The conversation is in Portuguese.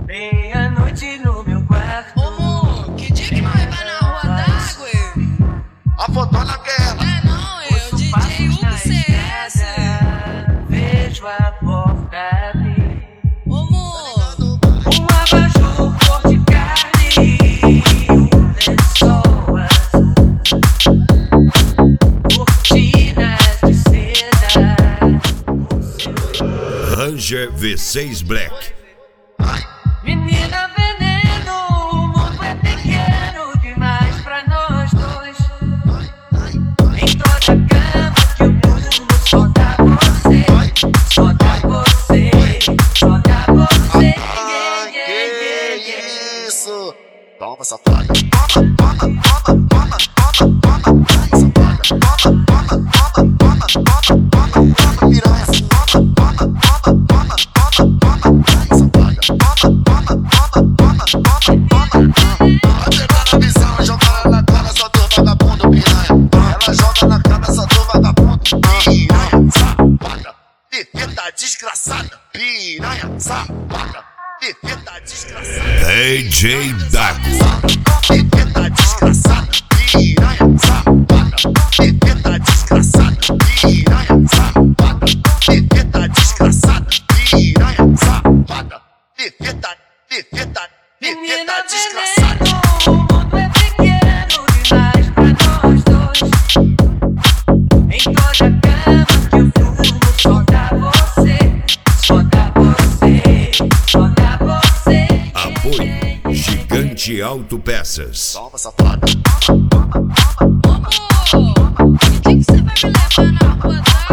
Meia-noite no meu quarto. Ô, amor, que dia que nós vai na rua d'água? A fotona quer ela. É não, é o DJ Hugo CS. Vejo a porta abrir. Ô, amor, Um abajur cor de carne e um lençol azul. Cortinas de seda. Ranger V6 Black. Menina veneno, o mundo é pequeno demais pra nós dois. Em toda cama que eu durmo só dá você, só dá você, só dá você. Que isso? Toma, safada. Toma, toma, toma, toma, toma, toma, toma, safada. Toma, toma, toma, toma, toma, toma, toma, piranha. Toma, toma, toma, toma, toma, toma, safada. Toma, toma, toma, toma, toma, toma. Vai pegar na visão e jogar ela na cabeça do vagabundo, piranha. Ela joga na cabeça do vagabundo, piranha, safada. Perfeita desgraçada, piranha, safada. Perfeita desgraçada. DJ Dago. Perfeita desgraçada, piranha, safada. Perfeita desgraçada, piranha, safada. Perfeita desgraçada, piranha, safada. Perfeita, perfeita, Menina perfeita desgraçada. veneno, o mundo é pequeno demais pra nós dois. Em toda cama que eu durmo só dá você, só dá você, só dá você. Apoio Gigante Autopeças. Toma, safada. ô, amor, que dia que você vai me levar na rua d'água?